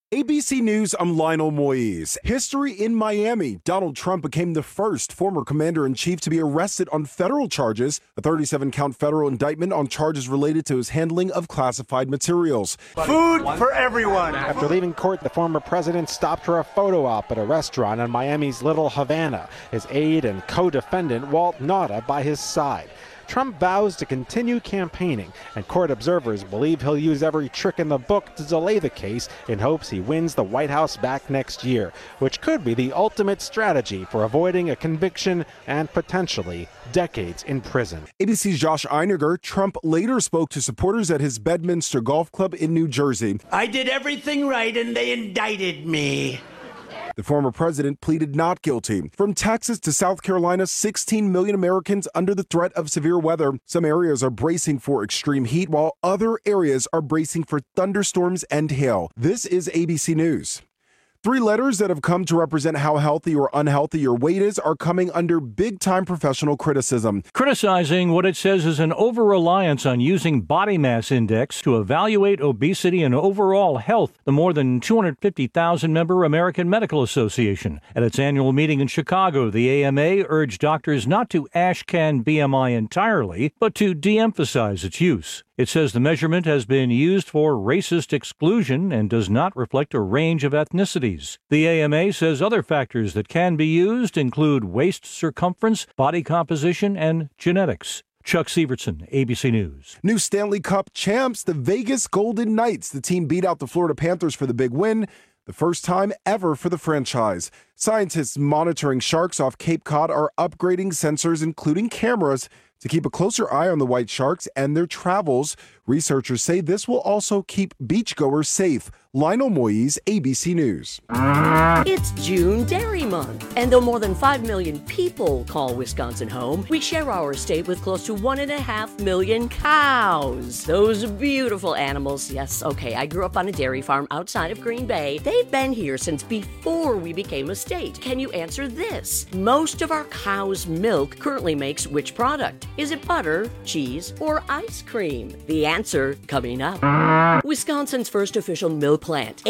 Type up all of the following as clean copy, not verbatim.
ABC News, I'm Lionel Moise. History in Miami. Donald Trump became the first former commander-in-chief to be arrested on federal charges, a 37-count federal indictment on charges related to his handling of classified materials. Food for everyone. After leaving court, the former president stopped for a photo op at a restaurant in Miami's Little Havana, his aide and co-defendant Walt Nauta by his side. Trump vows to continue campaigning, and court observers believe he'll use every trick in the book to delay the case in hopes he wins the White House back next year, which could be the ultimate strategy for avoiding a conviction and potentially decades in prison. ABC's Josh Einiger. Trump later spoke to supporters at his Bedminster Golf Club in New Jersey. I did everything right and they indicted me. The former president pleaded not guilty. From Texas to South Carolina, 16 million Americans under the threat of severe weather. Some areas are bracing for extreme heat, while other areas are bracing for thunderstorms and hail. This is ABC News. 3 letters that have come to represent how healthy or unhealthy your weight is are coming under big-time professional criticism. Criticizing what it says is an over-reliance on using body mass index to evaluate obesity and overall health. The more than 250,000-member American Medical Association. At its annual meeting in Chicago, the AMA urged doctors not to ashcan BMI entirely, but to de-emphasize its use. It says the measurement has been used for racist exclusion and does not reflect a range of ethnicities. The AMA says other factors that can be used include waist circumference, body composition, and genetics. Chuck Sievertson, ABC News. New Stanley Cup champs, the Vegas Golden Knights. The team beat out the Florida Panthers for the big win, the first time ever for the franchise. Scientists monitoring sharks off Cape Cod are upgrading sensors, including cameras, to keep a closer eye on the white sharks and their travels. Researchers say this will also keep beachgoers safe. Lionel Moise, ABC News. It's June Dairy Month, and though more than 5 million people call Wisconsin home, we share our state with close to 1.5 million cows. Those beautiful animals. Yes, okay, I grew up on a dairy farm outside of Green Bay. They've been here since before we became a state. Can you answer this? Most of our cow's milk currently makes which product? Is it butter, cheese, or ice cream? The answer coming up. Wisconsin's first official milk plant,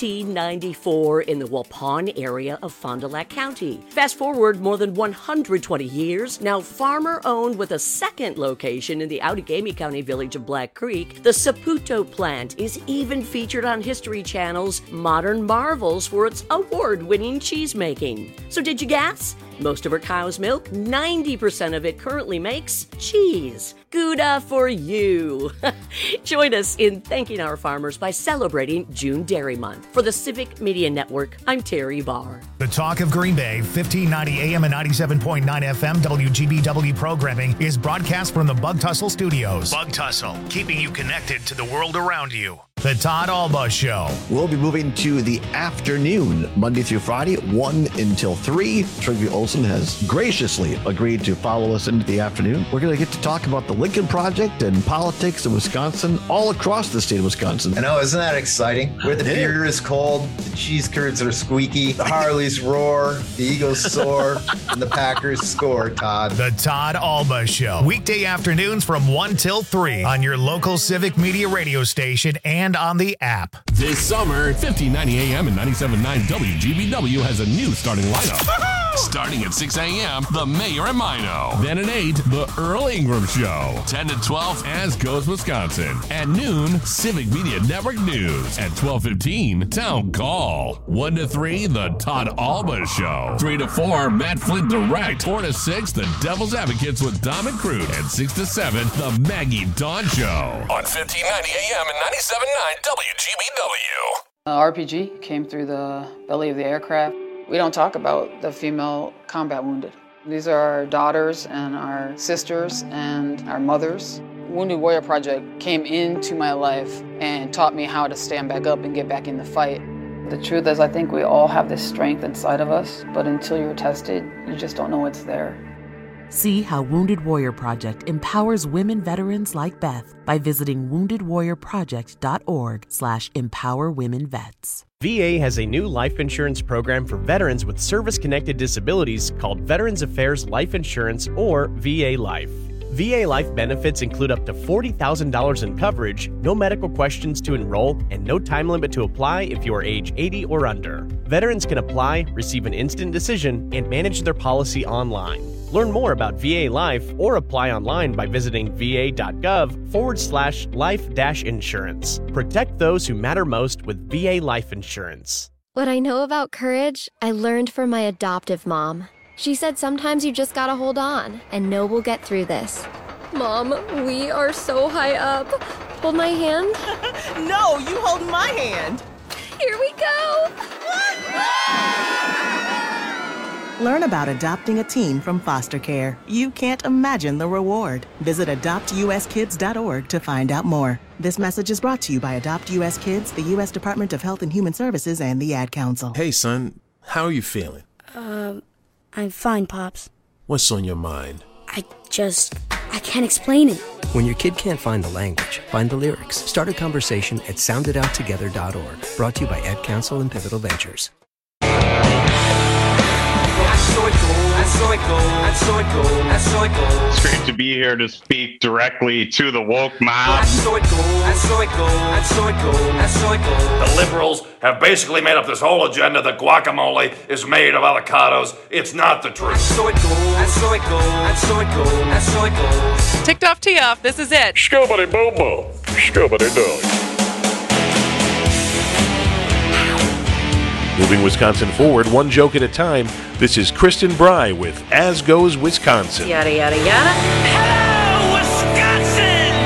1894, in the Waupun area of Fond du Lac County. Fast forward more than 120 years, now farmer-owned with a second location in the Outagamie County village of Black Creek, the Saputo plant is even featured on History Channel's Modern Marvels for its award-winning cheese making. So did you guess? Most of our cow's milk, 90% of it currently makes cheese. Gouda for you. Join us in thanking our farmers by celebrating June Dairy Month. For the Civic Media Network, I'm Terry Barr. The Talk of Green Bay, 1590 AM and 97.9 FM WGBW programming is broadcast from the Bug Tussle Studios. Bug Tussle, keeping you connected to the world around you. The Todd Alba Show. We'll be moving to the afternoon, Monday through Friday, 1 until 3. Trygve Olsen has graciously agreed to follow us into the afternoon. We're going to get to talk about the Lincoln Project and politics in Wisconsin, all across the state of Wisconsin. I know, isn't that exciting? Where the beer is cold, the cheese curds are squeaky, the Harleys roar, the Eagles soar, and the Packers score, Todd. The Todd Alba Show. Weekday afternoons from 1 till 3 on your local Civic Media radio station and on the app. This summer, 1590 AM and 97.9 WGBW has a new starting lineup. Starting at 6 a.m., The Mayor and Mino. Then at 8, The Earl Ingram Show. 10 to 12, As Goes Wisconsin. At noon, Civic Media Network News. At 12:15, Town Call. 1 to 3, The Todd Alba Show. 3 to 4, Matt Flint Direct. 4 to 6, The Devil's Advocates with Dom and Crude. And 6 to 7, The Maggie Dawn Show. On 1590 AM and 97.9 WGBW. RPG came through the belly of the aircraft. We don't talk about the female combat wounded. These are our daughters and our sisters and our mothers. Wounded Warrior Project came into my life and taught me how to stand back up and get back in the fight. The truth is, I think we all have this strength inside of us, but until you're tested, you just don't know it's there. See how Wounded Warrior Project empowers women veterans like Beth by visiting woundedwarriorproject.org/empowerwomenvets. VA has a new life insurance program for veterans with service-connected disabilities called Veterans Affairs Life Insurance, or VA Life. VA life benefits include up to $40,000 in coverage, no medical questions to enroll, and no time limit to apply if you are age 80 or under. Veterans can apply, receive an instant decision, and manage their policy online. Learn more about VA Life or apply online by visiting va.gov/life-insurance. Protect those who matter most with VA Life Insurance. What I know about courage, I learned from my adoptive mom. She said sometimes you just gotta hold on and know we'll get through this. Mom, we are so high up. Hold my hand. No, you hold my hand. Here we go. Learn about adopting a teen from foster care. You can't imagine the reward. Visit adoptuskids.org to find out more. This message is brought to you by Adopt U.S. Kids, the U.S. Department of Health and Human Services, and the Ad Council. Hey, son. How are you feeling? I'm fine, Pops. What's on your mind? I can't explain it. When your kid can't find the language, find the lyrics. Start a conversation at soundedouttogether.org. Brought to you by Ad Council and Pivotal Ventures. It's great to be here to speak directly to the woke mob. The liberals have basically made up this whole agenda that guacamole is made of avocados. It's not the truth. Ticked off, tee off. This is it. Scooby boo boo. Scooby doo. Moving Wisconsin forward, one joke at a time, this is Kristen Bry with As Goes Wisconsin. Yada, yada, yada. Hello, Wisconsin!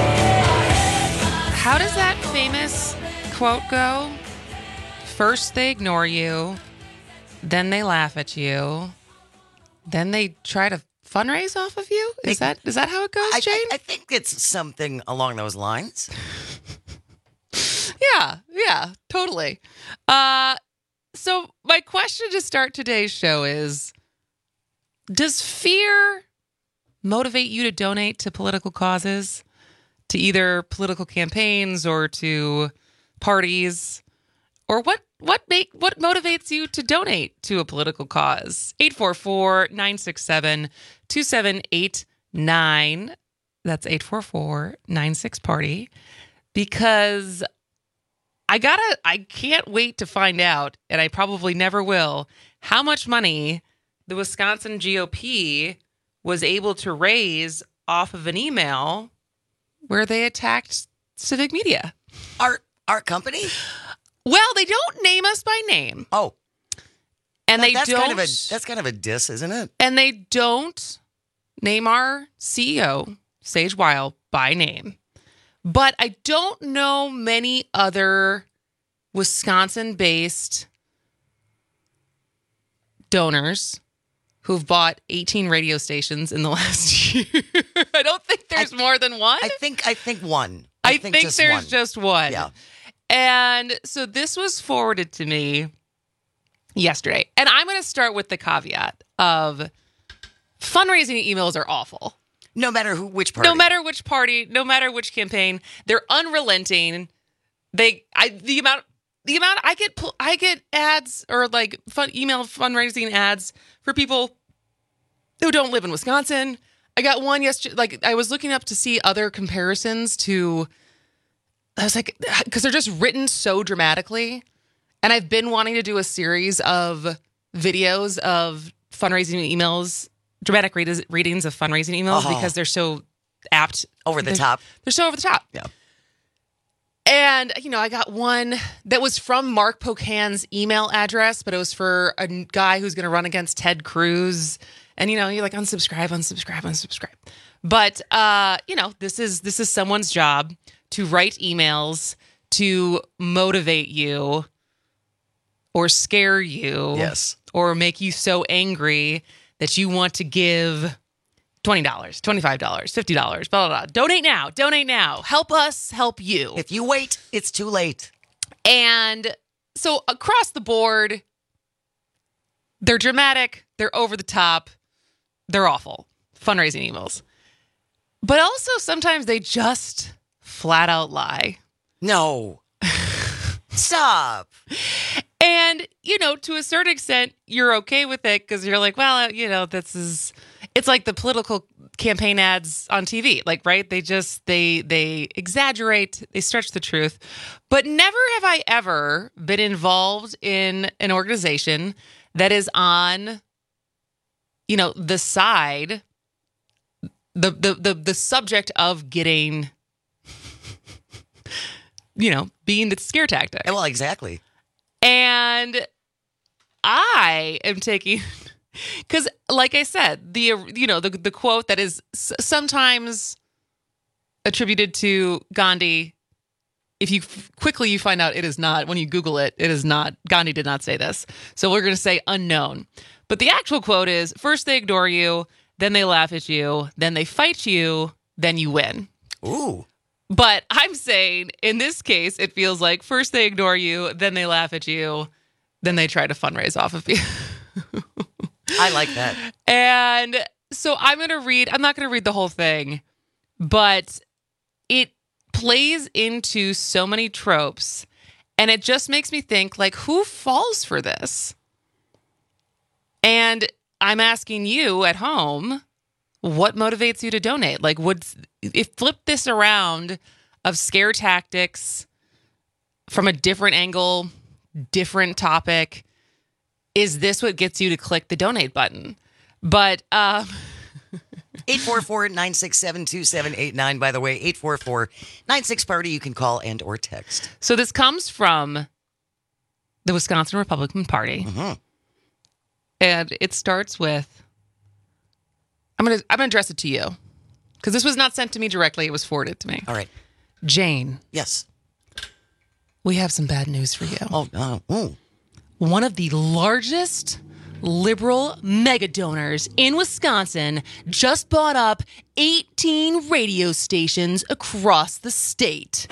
How does that famous quote go? First they ignore you, then they laugh at you, then they try to fundraise off of you? Is that how it goes, Jane? I think it's something along those lines. Yeah, totally. So my question to start today's show is, does fear motivate you to donate to political causes, to either political campaigns or to parties? Or what motivates you to donate to a political cause? 844-967-2789. That's 844-96-PARTY. Because I can't wait to find out, and I probably never will, how much money the Wisconsin GOP was able to raise off of an email where they attacked civic media. Our company? Well, they don't name us by name. Oh. And that's kind of a diss, isn't it? And they don't name our CEO, Sage Weil, by name. But I don't know many other Wisconsin-based donors who've bought 18 radio stations in the last year. I don't think there's more than one. I think one. I think there's just one. Yeah. And so this was forwarded to me yesterday. And I'm going to start with the caveat of fundraising emails are awful. No matter which party. No matter which party, no matter which campaign, they're unrelenting. The amount I get ads or like email fundraising ads for people who don't live in Wisconsin. I got one yesterday. Like I was looking up to see other comparisons to. I was like, because they're just written so dramatically, and I've been wanting to do a series of videos of fundraising emails. Dramatic readings of fundraising emails because they're so apt. Over the top. They're so over the top. Yeah. And, I got one that was from Mark Pocan's email address, but it was for a guy who's going to run against Ted Cruz. And, you're like, unsubscribe. But, this is someone's job to write emails to motivate you or scare you. Yes. Or make you so angry that you want to give $20, $25, $50, blah, blah, blah. Donate now. Help us help you. If you wait, it's too late. And so across the board, they're dramatic, they're over the top, they're awful. Fundraising emails. But also sometimes they just flat out lie. No. Stop. And, to a certain extent, you're okay with it because you're like, well, it's like the political campaign ads on TV. Like, right? They exaggerate, they stretch the truth. But never have I ever been involved in an organization that is on, the side, the subject of getting, being the scare tactic. Well, exactly. And I am taking, because like I said, the quote that is sometimes attributed to Gandhi, if you quickly find out it is not, when you Google it, it is not, Gandhi did not say this. So we're going to say unknown. But the actual quote is, first they ignore you, then they laugh at you, then they fight you, then you win. Ooh. But I'm saying, in this case, it feels like first they ignore you, then they laugh at you, then they try to fundraise off of you. I like that. And so I'm not going to read the whole thing, but it plays into so many tropes, and it just makes me think, like, who falls for this? And I'm asking you at home, what motivates you to donate? Like, if flip this around of scare tactics from a different angle, different topic, is this what gets you to click the donate button? But 844-967-2789, by the way, 844-96-PARTY. You can call and or text. So this comes from the Wisconsin Republican Party. Mm-hmm. And it starts with, I'm gonna address it to you, because this was not sent to me directly. It was forwarded to me. All right. Jane. Yes. We have some bad news for you. Oh, no. One of the largest liberal mega donors in Wisconsin just bought up 18 radio stations across the state.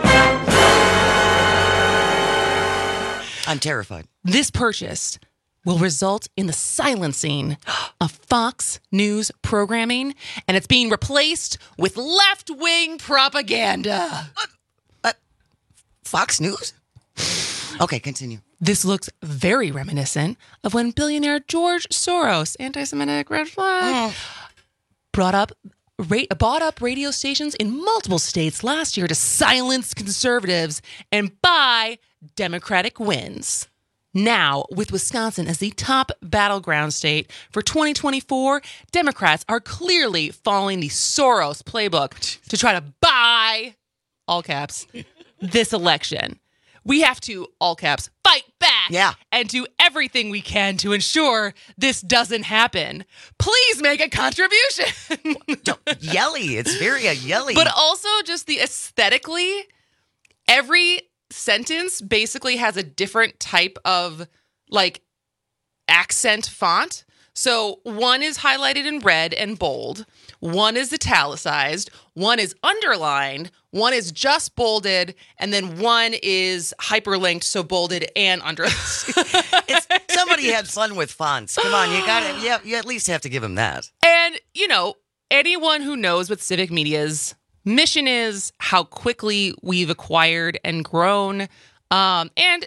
I'm terrified. This purchase will result in the silencing of Fox News programming, and it's being replaced with left-wing propaganda. Fox News? Okay, continue. This looks very reminiscent of when billionaire George Soros, anti-Semitic red flag, bought up radio stations in multiple states last year to silence conservatives and buy Democratic wins. Now, with Wisconsin as the top battleground state for 2024, Democrats are clearly following the Soros playbook to try to buy, all caps, this election. We have to, all caps, fight back and do everything we can to ensure this doesn't happen. Please make a contribution. Yelly. It's very yelly. But also just the aesthetically, every sentence basically has a different type of like accent font. So one is highlighted in red and bold, one is italicized, one is underlined, one is just bolded, and then one is hyperlinked, so bolded and underlined. Somebody had fun with fonts. Come on, you at least have to give them that. And, anyone who knows what Civic Media's mission is, how quickly we've acquired and grown, and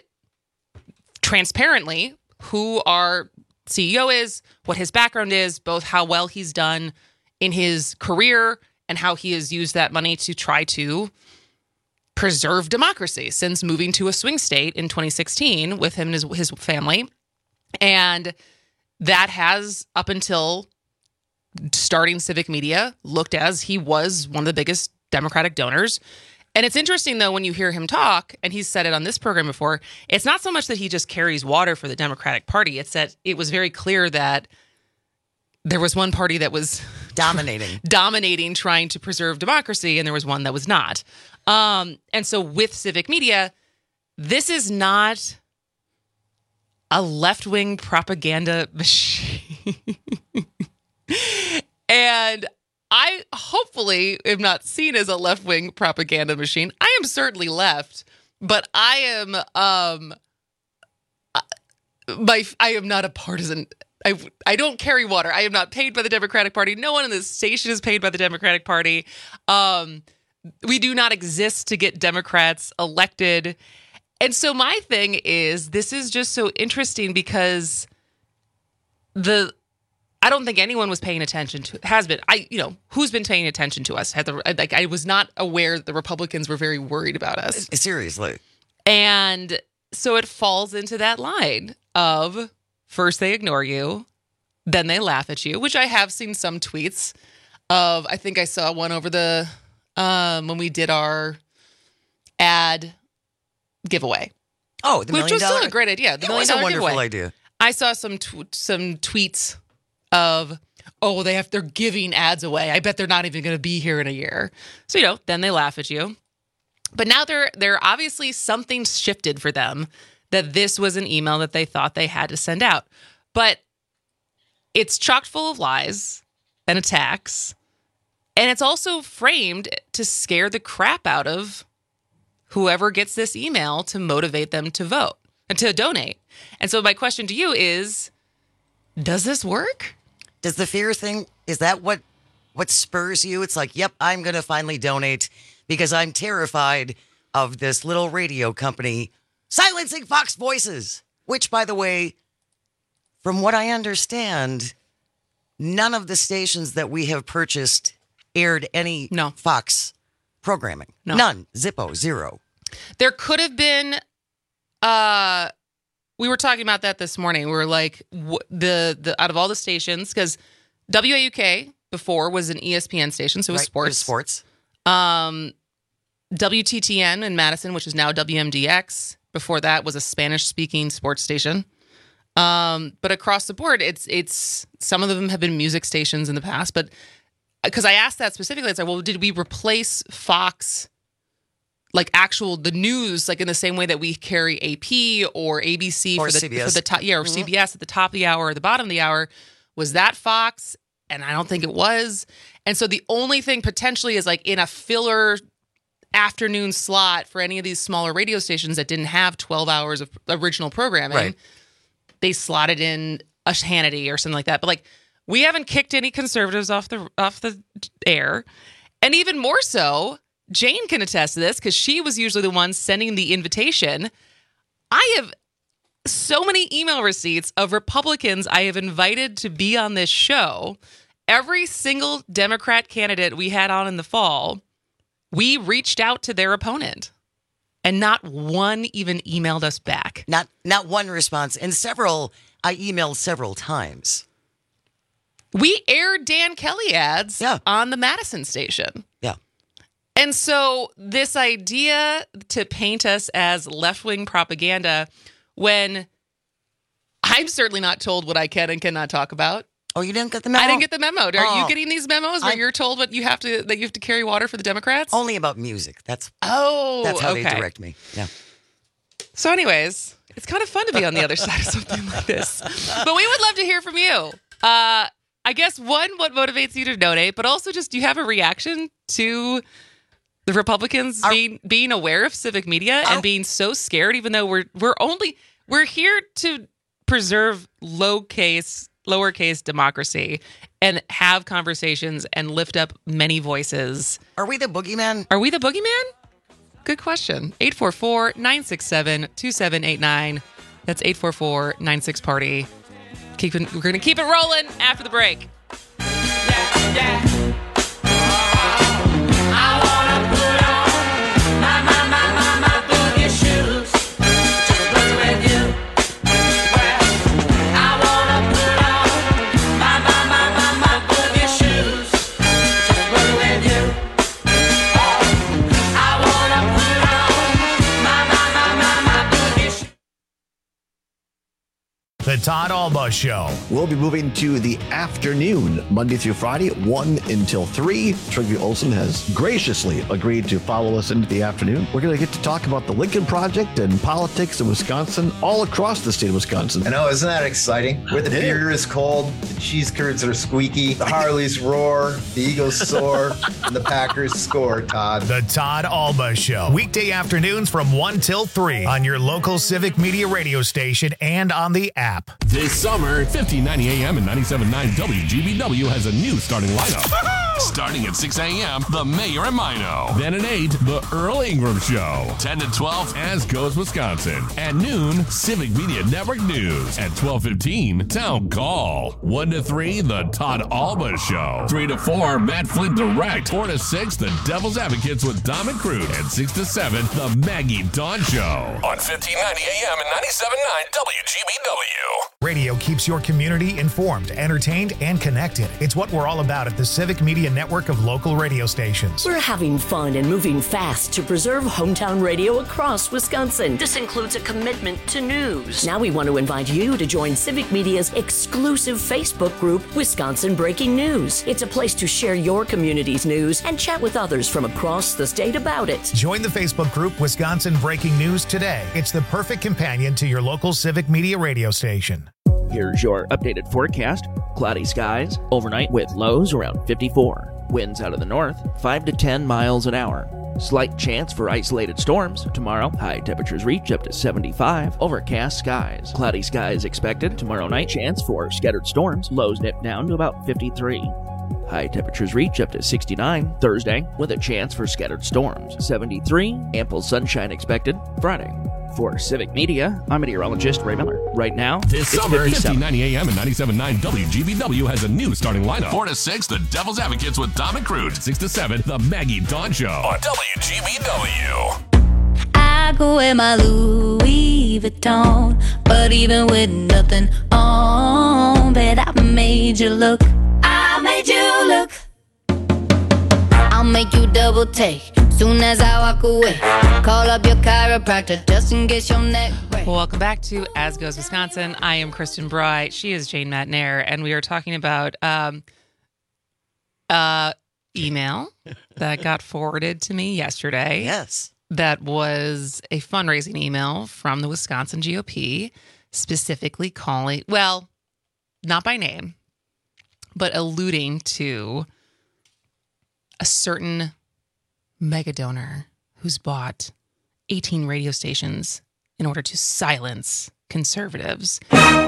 transparently who our CEO is, what his background is, both how well he's done in his career and how he has used that money to try to preserve democracy since moving to a swing state in 2016 with him and his family. And that has, up until starting Civic Media, looked as he was one of the biggest Democratic donors. And it's interesting, though, when you hear him talk, and he's said it on this program before, it's not so much that he just carries water for the Democratic Party. It's that it was very clear that there was one party that was dominating, trying to preserve democracy, and there was one that was not. And so with Civic Media, this is not a left-wing propaganda machine. And I hopefully am not seen as a left-wing propaganda machine. I am certainly left, but I am I am not a partisan. I don't carry water. I am not paid by the Democratic Party. No one in this station is paid by the Democratic Party. We do not exist to get Democrats elected. And so my thing is, this is just so interesting because I don't think anyone was paying attention to, who's been paying attention to us? I was not aware that the Republicans were very worried about us. Seriously. And so it falls into that line of first they ignore you, then they laugh at you, which I have seen some tweets of. I think I saw one over the, when we did our ad giveaway. Oh, the $1 million? Which was still a great idea. The $1 million a wonderful giveaway. idea. I saw some tweets of, they're giving ads away. I bet they're not even going to be here in a year. So, then they laugh at you. But now they're obviously something's shifted for them, that this was an email that they thought they had to send out. But it's chock full of lies and attacks. And it's also framed to scare the crap out of whoever gets this email to motivate them to vote and to donate. And so my question to you is, does this work? Does the fear thing, is that what spurs you? It's like, yep, I'm going to finally donate because I'm terrified of this little radio company silencing Fox voices, which, by the way, from what I understand, none of the stations that we have purchased aired any Fox programming. No. None. Zippo. Zero. There could have been, we were talking about that this morning. We were like, the out of all the stations, because WAUK before was an ESPN station, so it was sports. It was sports. WTTN in Madison, which is now WMDX, before that was a Spanish-speaking sports station. But across the board, it's some of them have been music stations in the past. But because I asked that specifically, it's like, well, did we replace Fox, like the news, like in the same way that we carry AP or ABC or CBS. For the top, or CBS at the top of the hour or the bottom of the hour? Was that Fox? And I don't think it was. And so the only thing potentially is like in a filler afternoon slot for any of these smaller radio stations that didn't have 12 hours of original programming. Right. They slotted in a Hannity or something like that. But like, we haven't kicked any conservatives off the air. And even more so, Jane can attest to this because she was usually the one sending the invitation. I have so many email receipts of Republicans I have invited to be on this show. Every single Democrat candidate we had on in the fall, we reached out to their opponent. And not one even emailed us back. Not one response. And I emailed several times. We aired Dan Kelly ads on the Madison station. Yeah. And so this idea to paint us as left-wing propaganda when I'm certainly not told what I can and cannot talk about. Oh, you didn't get the memo? I didn't get the memo. Are you getting these memos where you're told that you have to carry water for the Democrats? Only about music. That's how they direct me. Yeah. So anyways, it's kind of fun to be on the other side of something like this. But we would love to hear from you. I guess one, what motivates you to donate, but also just, do you have a reaction to the Republicans being aware of civic media and being so scared, even though we're here to preserve lowercase democracy and have conversations and lift up many voices. Are we the boogeyman? Are we the boogeyman? Good question. 844-967-2789. That's 844-96-PARTY. We're going to keep it rolling after the break. The Todd Alba Show. We'll be moving to the afternoon, Monday through Friday, 1 until 3. Trygve Olsen has graciously agreed to follow us into the afternoon. We're going to get to talk about the Lincoln Project and politics in Wisconsin, all across the state of Wisconsin. I know, isn't that exciting? Where the beer is cold, the cheese curds are squeaky, the Harleys roar, the Eagles soar, and the Packers score, Todd. The Todd Alba Show. Weekday afternoons from 1 till 3 on your local civic media radio station and on the app. This summer, 1590 AM and 97.9 WGBW has a new starting lineup. Starting at 6 a.m., The Mayor and Mino. Then at 8, The Earl Ingram Show. 10 to 12, As Goes Wisconsin. At noon, Civic Media Network News. At 12:15, Town Call. 1 to 3, The Todd Alba Show. 3 to 4, Matt Flint Direct. 4 to 6, The Devil's Advocates with Dom and Crute. And 6 to 7, The Maggie Dawn Show. On 1590 AM and 97.9 WGBW. Radio keeps your community informed, entertained, and connected. It's what we're all about at the Civic Media Network of local radio stations. We're having fun and moving fast to preserve hometown radio across Wisconsin. This includes a commitment to news. Now we want to invite you to join Civic Media's exclusive Facebook group, Wisconsin Breaking News. It's a place to share your community's news and chat with others from across the state about it. Join the Facebook group Wisconsin Breaking News today. It's the perfect companion to your local Civic Media radio station. Here's your updated forecast. Cloudy skies, overnight with lows around 54. Winds out of the north, 5 to 10 miles an hour. Slight chance for isolated storms. Tomorrow, high temperatures reach up to 75. Overcast skies. Cloudy skies expected. Tomorrow night, chance for scattered storms. Lows dip down to about 53. High temperatures reach up to 69. Thursday, with a chance for scattered storms. 73. Ample sunshine expected. Friday. For Civic Media, I'm meteorologist Ray Miller. Right now, This it's summer, 57. 1590 AM and 97.9 WGBW has a new starting lineup. 4 to 6, The Devil's Advocates with Dom and Crute. 6 to 7, The Maggie Dawn Show. On WGBW. I go in my Louis Vuitton, but even with nothing on, bet I made you look. I made you look. I'll make you double take soon as I walk away. Call up your chiropractor just in case your neck breaks. Welcome back to As Goes Wisconsin. I am Kristen Bry. She is Jane Matnair, and we are talking about email that got forwarded to me yesterday. Yes. That was a fundraising email from the Wisconsin GOP, specifically calling, well, not by name, but alluding to a certain mega donor who's bought 18 radio stations in order to silence conservatives.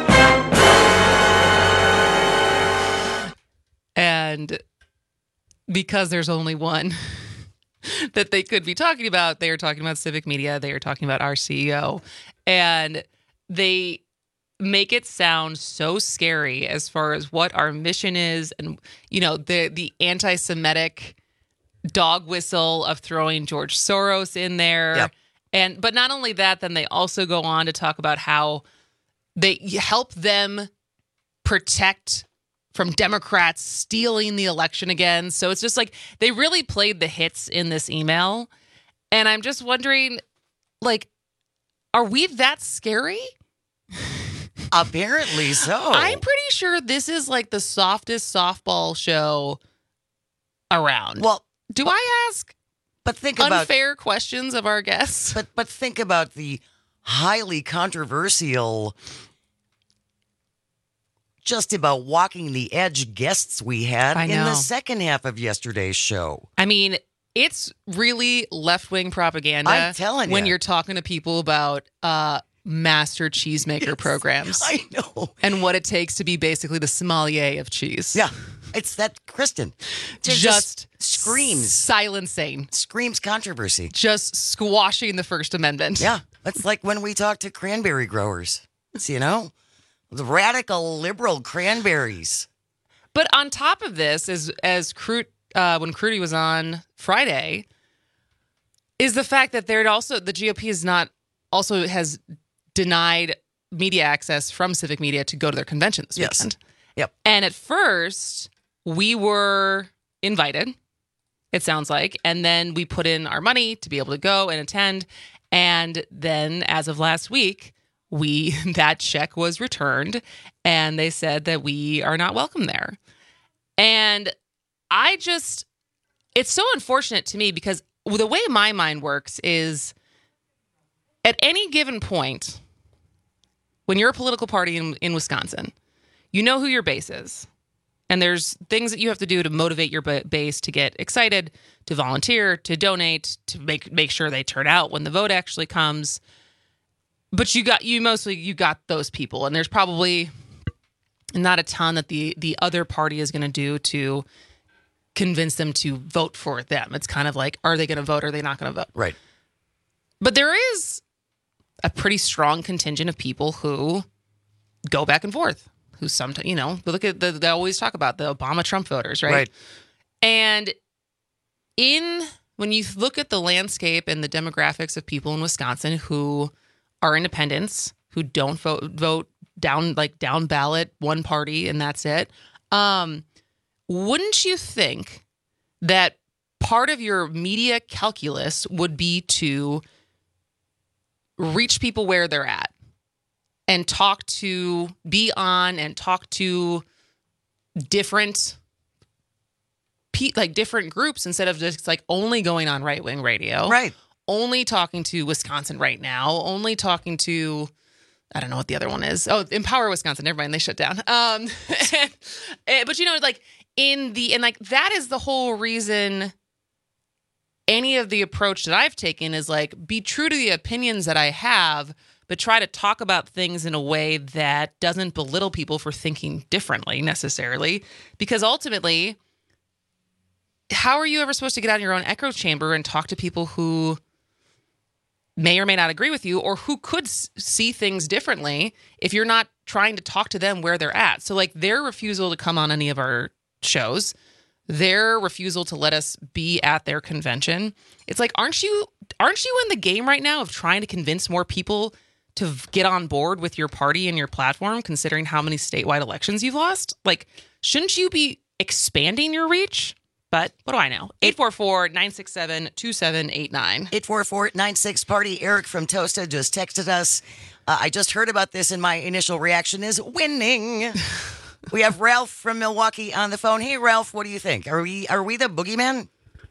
And because there's only one that they could be talking about, they are talking about Civic Media, they are talking about our CEO, and they make it sound so scary as far as what our mission is, and the anti-Semitic dog whistle of throwing George Soros in there. Yep. But not only that, then they also go on to talk about how they help them protect from Democrats stealing the election again. So it's just like they really played the hits in this email. And I'm just wondering, are we that scary? Apparently so. I'm pretty sure this is like the softest softball show around. Well, do I ask think unfair questions of our guests? But think about the highly controversial, just about walking the edge guests we had in the second half of yesterday's show. I mean, it's really left-wing propaganda. I'm telling you. When you're talking to people about master cheesemaker programs. I know. And what it takes to be basically the sommelier of cheese. Yeah. It's that, Kristen. Just screams. Silencing. Screams controversy. Just squashing the First Amendment. Yeah. It's like when we talk to cranberry growers. The radical liberal cranberries. But on top of this, as Crute, when Crudy was on Friday, is the fact that the GOP has denied media access from Civic Media to go to their convention this weekend. Yep. And at first, we were invited, it sounds like, and then we put in our money to be able to go and attend. And then as of last week, that check was returned and they said that we are not welcome there. And it's so unfortunate to me because the way my mind works is at any given point, when you're a political party in Wisconsin, you know who your base is. And there's things that you have to do to motivate your base to get excited, to volunteer, to donate, to make sure they turn out when the vote actually comes. But you got those people, and there's probably not a ton that the other party is going to do to convince them to vote for them. It's kind of like, are they going to vote or are they not going to vote? Right. But there is a pretty strong contingent of people who go back and forth, who sometimes, look at they always talk about the Obama-Trump voters, right? Right. And when you look at the landscape and the demographics of people in Wisconsin who are independents, who don't vote down ballot, one party, and that's it, wouldn't you think that part of your media calculus would be to reach people where they're at and be on and talk to different groups instead of just like only going on right-wing radio, right? Only talking to Wisconsin Right Now, only talking to, I don't know what the other one is. Oh, Empower Wisconsin. Never mind, they shut down. But that is the whole reason. Any of the approach that I've taken is like, be true to the opinions that I have, but try to talk about things in a way that doesn't belittle people for thinking differently necessarily. Because ultimately, how are you ever supposed to get out of your own echo chamber and talk to people who may or may not agree with you or who could see things differently if you're not trying to talk to them where they're at? So like their refusal to come on any of our shows, their refusal to let us be at their convention. It's like, aren't you in the game right now of trying to convince more people to get on board with your party and your platform, considering how many statewide elections you've lost? Like, shouldn't you be expanding your reach? But what do I know? 844-967-2789. 844-96-PARTY. Eric from Tosta just texted us. I just heard about this and my initial reaction is winning. We have Ralph from Milwaukee on the phone. Hey, Ralph, what do you think? Are we the boogeyman?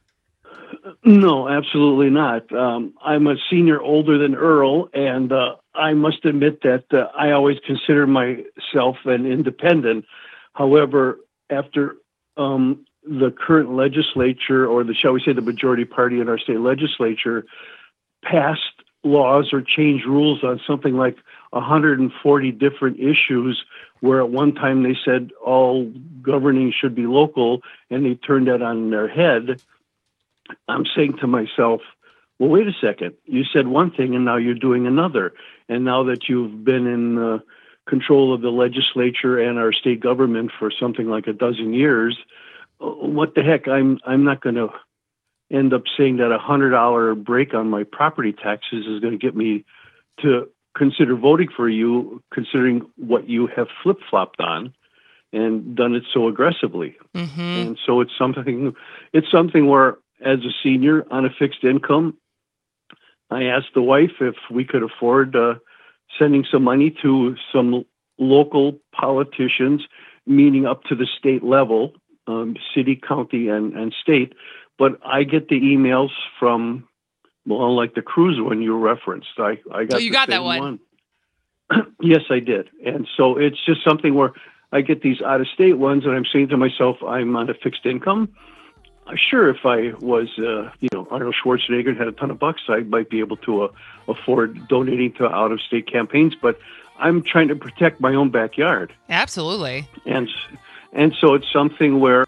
No, absolutely not. I'm a senior older than Earl, and I must admit that I always consider myself an independent. However, after the current legislature, or shall we say the majority party in our state legislature, passed laws or changed rules on something like 140 different issues, where at one time they said all governing should be local, and they turned that on their head. I'm saying to myself, well, wait a second. You said one thing, and now you're doing another. And now that you've been in control of the legislature and our state government for something like a dozen years, what the heck? I'm not going to end up saying that $100 break on my property taxes is going to get me to consider voting for you, considering what you have flip-flopped on and done it so aggressively. Mm-hmm. And so it's something where, as a senior on a fixed income, I asked the wife if we could afford sending some money to some local politicians, meaning up to the state level, city, county, and state. But I get the emails from, well, like the cruise one you referenced. I got. Oh, you got that one. Yes, I did. And so it's just something where I get these out-of-state ones, and I'm saying to myself, I'm on a fixed income. Sure, if I was, Arnold Schwarzenegger and had a ton of bucks, I might be able to afford donating to out-of-state campaigns. But I'm trying to protect my own backyard. Absolutely. And so it's something where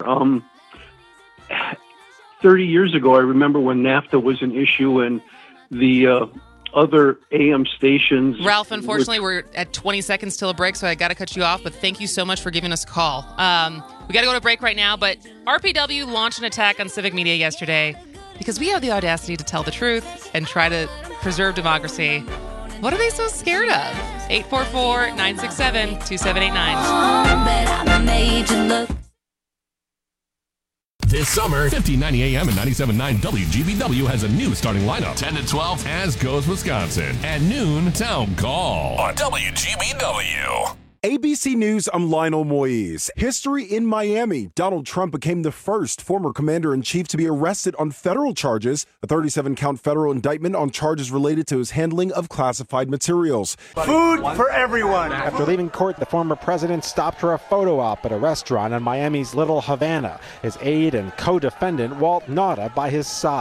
30 years ago, I remember when NAFTA was an issue and the other AM stations. Ralph, unfortunately, we're at 20 seconds till a break, so I got to cut you off. But thank you so much for giving us a call. We got to go to break right now, but RPW launched an attack on civic media yesterday because we have the audacity to tell the truth and try to preserve democracy. What are they so scared of? 844-967-2789. This summer, 1590 AM and 97.9 WGBW has a new starting lineup. 10 to 12, As Goes Wisconsin. At noon, Town Call on WGBW. ABC News, I'm Lionel Moise. History in Miami. Donald Trump became the first former commander-in-chief to be arrested on federal charges, a 37-count federal indictment on charges related to his handling of classified materials. Food for everyone. After leaving court, the former president stopped for a photo op at a restaurant in Miami's Little Havana. His aide and co-defendant, Walt Nauta, by his side.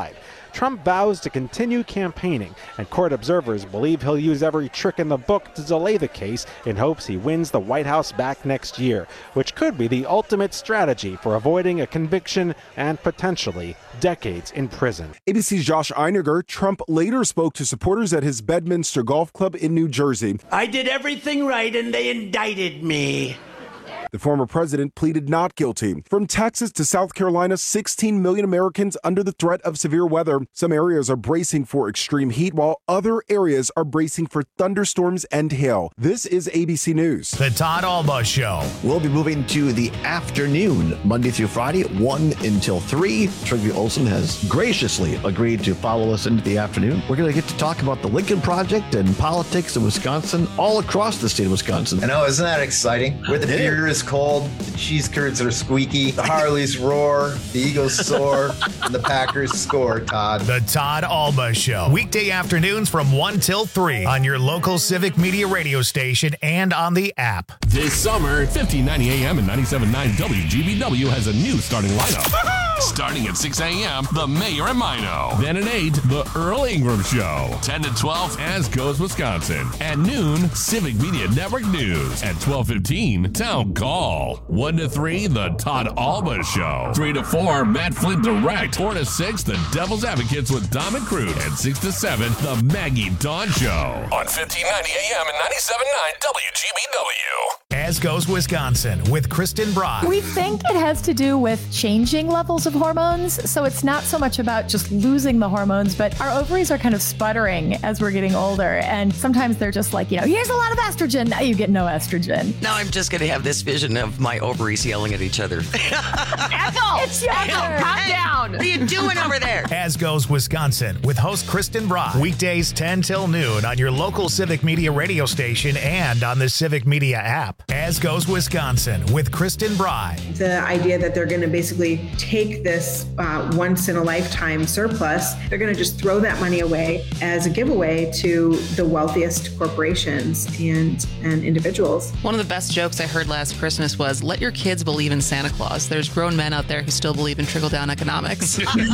Trump vows to continue campaigning, and court observers believe he'll use every trick in the book to delay the case in hopes he wins the White House back next year, which could be the ultimate strategy for avoiding a conviction and potentially decades in prison. ABC's Josh Einiger. Trump later spoke to supporters at his Bedminster Golf Club in New Jersey. I did everything right and they indicted me. The former president pleaded not guilty. From Texas to South Carolina, 16 million Americans under the threat of severe weather. Some areas are bracing for extreme heat, while other areas are bracing for thunderstorms and hail. This is ABC News. The Todd Alba Show. We'll be moving to the afternoon, Monday through Friday, 1 until 3. Trigby Olson has graciously agreed to follow us into the afternoon. We're going to get to talk about the Lincoln Project and politics in Wisconsin, all across the state of Wisconsin. I know, isn't that exciting? Where the beer is cold, the cheese curds are squeaky, the Harleys roar, the Eagles soar, and the Packers score, Todd. The Todd Alba Show. Weekday afternoons from 1 till 3 on your local Civic Media radio station and on the app. This summer, 1590 AM and 97.9 WGBW has a new starting lineup. Starting at 6 a.m., The Mayor and Mino. Then at 8, The Earl Ingram Show. 10 to 12, As Goes Wisconsin. At noon, Civic Media Network News. At 12:15, Town Call. 1 to 3, The Todd Alba Show. 3 to 4, Matt Flint Direct. 4 to 6, The Devil's Advocates with Dom and Crude. And 6 to 7, The Maggie Dawn Show. On 1590 AM and 97.9 WGBW. As Goes Wisconsin with Kristen Bry. We think it has to do with changing levels of hormones. So it's not so much about just losing the hormones, but our ovaries are kind of sputtering as we're getting older. And sometimes they're just like, here's a lot of estrogen. Now you get no estrogen. Now I'm just going to have this vision of my ovaries yelling at each other. Ethel! It's your turn. Calm down. What are you doing over there? As Goes Wisconsin with host Kristen Bry. Weekdays 10 till noon on your local Civic Media radio station and on the Civic Media app. As Goes Wisconsin with Kristen Bry. The idea that they're going to basically take this once-in-a-lifetime surplus, they're going to just throw that money away as a giveaway to the wealthiest corporations and individuals. One of the best jokes I heard last Christmas was, let your kids believe in Santa Claus. There's grown men out there who still believe in trickle-down economics.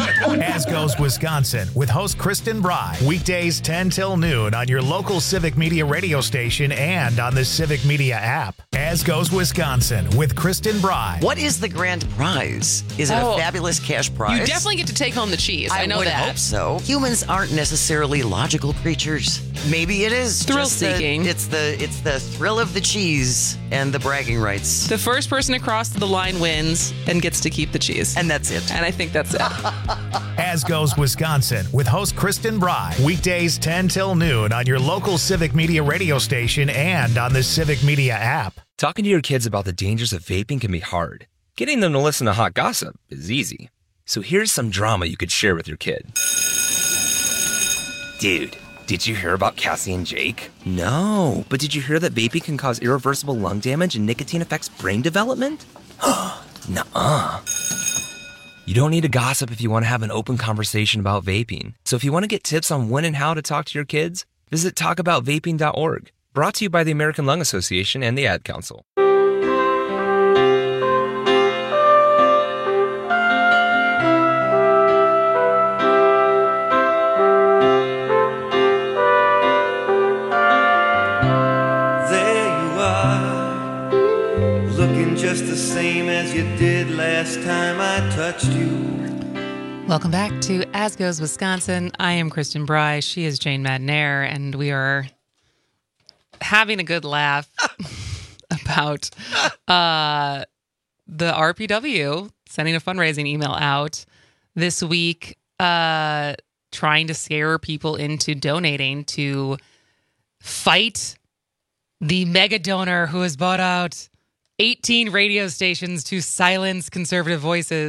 As Goes Wisconsin with host Kristen Bry. Weekdays 10 till noon on your local Civic Media radio station and on the Civic Media app. As Goes Wisconsin with Kristen Bry. What is the grand prize? Is it a fabulous cash prize? You definitely get to take home the cheese. I know would that. Hope so. Humans aren't necessarily logical creatures. Maybe it is Thrill-seeking. It's the thrill of the cheese and the bragging rights. The first person across the line wins and gets to keep the cheese. And that's it. And I think that's it. As Goes Wisconsin with host Kristen Bry. Weekdays 10 till noon on your local Civic Media radio station and on the Civic Media app. Talking to your kids about the dangers of vaping can be hard. Getting them to listen to hot gossip is easy. So here's some drama you could share with your kid. Dude, did you hear about Cassie and Jake? No, but did you hear that vaping can cause irreversible lung damage and nicotine affects brain development? Nuh-uh. You don't need to gossip if you want to have an open conversation about vaping. So if you want to get tips on when and how to talk to your kids, visit talkaboutvaping.org. Brought to you by the American Lung Association and the Ad Council. Just the same as you did last time I touched you. Welcome back to As Goes Wisconsin. I am Kristen Bry. She is Jane Madnair, and we are having a good laugh about the RPW sending a fundraising email out this week, trying to scare people into donating to fight the mega donor who has bought out 18 radio stations to silence conservative voices.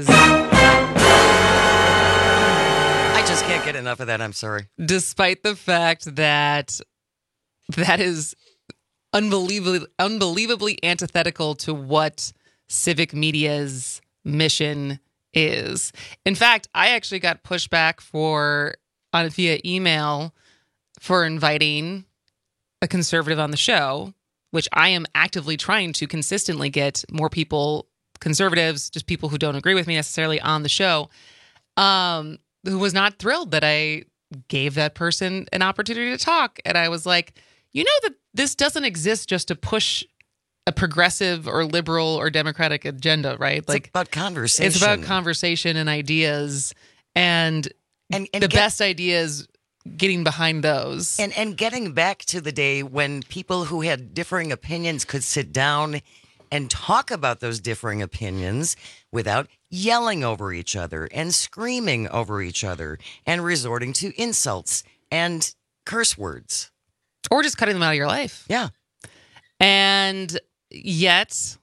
I just can't get enough of that. I'm sorry. Despite the fact that that is unbelievably antithetical to what Civic Media's mission is. In fact, I actually got pushback via email for inviting a conservative on the show, which I am actively trying to consistently get more people, conservatives, just people who don't agree with me necessarily, on the show. The who was not thrilled that I gave that person an opportunity to talk. And I was like, you know that this doesn't exist just to push a progressive or liberal or democratic agenda, right? It's about conversation. It's about conversation and ideas, and the best ideas, getting behind those. And getting back to the day when people who had differing opinions could sit down and talk about those differing opinions without yelling over each other and screaming over each other and resorting to insults and curse words. Or just cutting them out of your life. Yeah. And yet,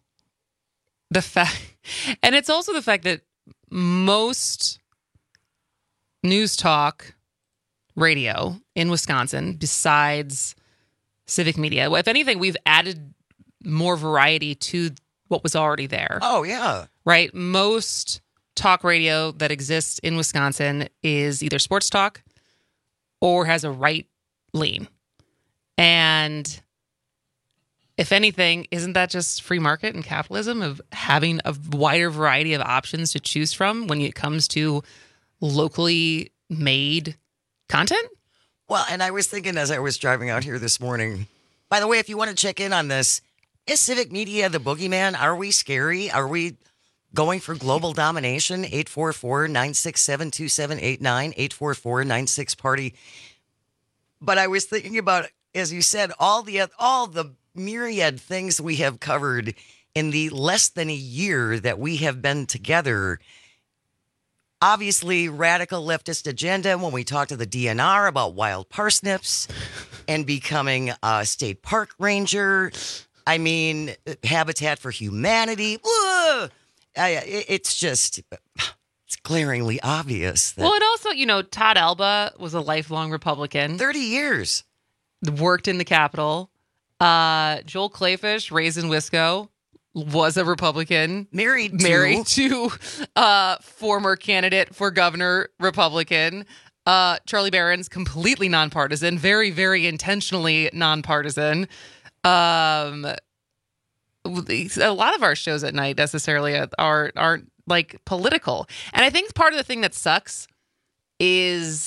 and it's also the fact that most news talk radio in Wisconsin, besides Civic Media, if anything, we've added more variety to what was already there. Oh, yeah. Right? Most talk radio that exists in Wisconsin is either sports talk or has a right lean. And if anything, isn't that just free market and capitalism of having a wider variety of options to choose from when it comes to locally made content? Well, and I was thinking as I was driving out here this morning, by the way, if you want to check in on this, is Civic Media the boogeyman? Are we scary? Are we going for global domination? 844-967-2789, 844-96-PARTY. But I was thinking about, as you said, all the myriad things we have covered in the less than a year that we have been together. Obviously, radical leftist agenda when we talk to the DNR about wild parsnips and becoming a state park ranger. I mean, Habitat for Humanity. It's just, it's glaringly obvious. That Well, and also, Todd Alba was a lifelong Republican. 30 years. Worked in the Capitol. Joel Clayfish, raised in Wisco, was a Republican. Married to former candidate for governor, Republican. Charlie Barron's completely nonpartisan, very, very intentionally nonpartisan. A lot of our shows at night necessarily aren't like political. And I think part of the thing that sucks is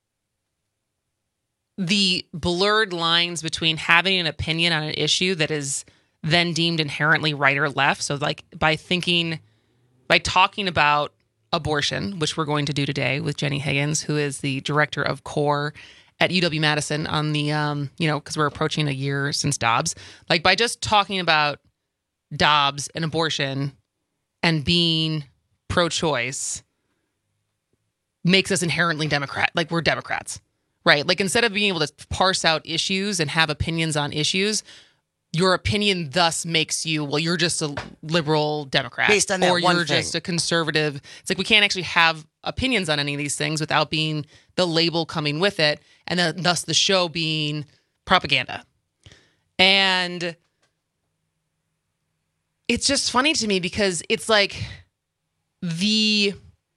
the blurred lines between having an opinion on an issue that is then deemed inherently right or left. So like by talking about abortion, which we're going to do today with Jenny Higgins, who is the director of CORE at UW-Madison on the, because we're approaching a year since Dobbs. Like by just talking about Dobbs and abortion and being pro-choice makes us inherently Democrat. Like we're Democrats, right? Like instead of being able to parse out issues and have opinions on issues, your opinion thus makes you, well, you're just a liberal Democrat. Based on that or one you're thing. just a conservative. It's like we can't actually have opinions on any of these things without being the label coming with it, and then thus the show being propaganda. And it's just funny to me because it's like they're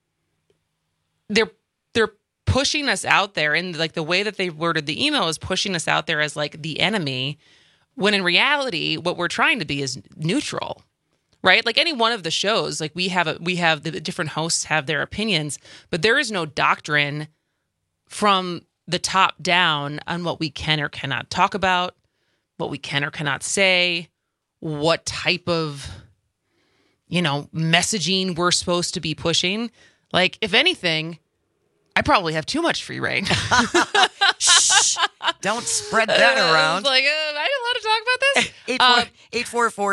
pushing us out there, and like the way that they worded the email is pushing us out there as like the enemy, when in reality what we're trying to be is neutral, right? Like any one of the shows, like we have the different hosts have their opinions, but there is no doctrine from the top down on what we can or cannot talk about, what we can or cannot say, what type of messaging we're supposed to be pushing. Like if anything, I probably have too much free reign. Shh, don't spread that around. Like, am I allowed to talk about this?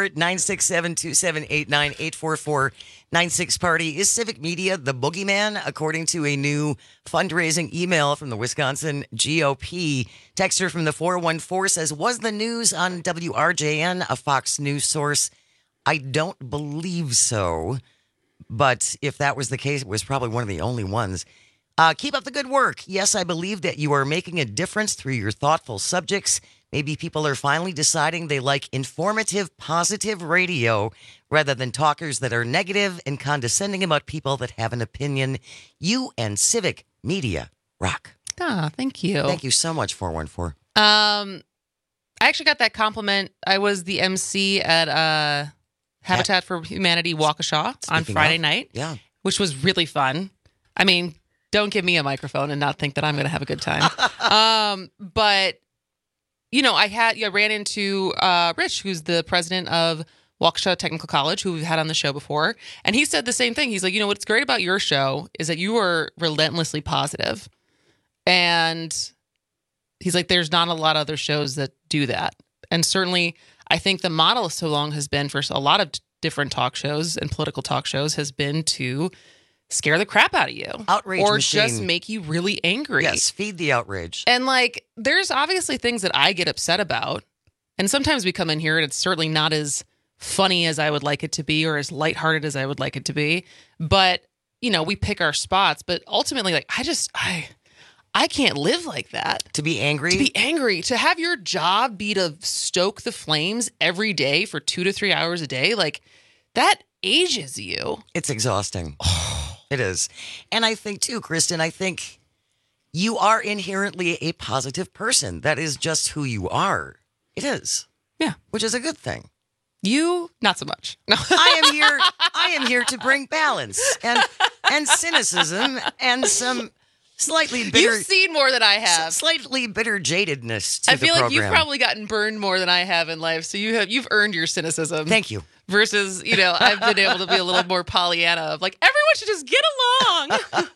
844-967-2789, 844-96-PARTY. Is Civic Media the boogeyman, according to a new fundraising email from the Wisconsin GOP? Texter from the 414 says, was the news on WRJN a Fox News source? I don't believe so. But if that was the case, it was probably one of the only ones. Keep up the good work. Yes, I believe that you are making a difference through your thoughtful subjects. Maybe people are finally deciding they like informative, positive radio rather than talkers that are negative and condescending about people that have an opinion. You and Civic Media rock. Thank you. Thank you so much, 414. I actually got that compliment. I was the MC at Habitat for Humanity Waukesha on Friday night. Yeah. Which was really fun. I mean, Don't give me a microphone and not think that I'm going to have a good time. But, I ran into Rich, who's the president of Waukesha Technical College, who we've had on the show before. And he said the same thing. He's like, what's great about your show is that you are relentlessly positive. And he's like, there's not a lot of other shows that do that. And certainly, I think the model so long has been for a lot of different talk shows and political talk shows has been to scare the crap out of you. Outrage or machine. just make you really angry. Yes, feed the outrage. And there's obviously things that I get upset about. And sometimes we come in here and it's certainly not as funny as I would like it to be or as lighthearted as I would like it to be. But, we pick our spots. But ultimately, I can't live like that. To be angry? To have your job be to stoke the flames every day for 2 to 3 hours a day, that ages you. It's exhausting. It is. And I think too, Kristen, you are inherently a positive person. That is just who you are. It is. Yeah. Which is a good thing. You, not so much. No. I am here to bring balance and cynicism and some slightly bitter. You've seen more than I have. Slightly bitter jadedness to the program. I feel like you've probably gotten burned more than I have in life. So you've earned your cynicism. Thank you. Versus, I've been able to be a little more Pollyanna of everyone should just get along.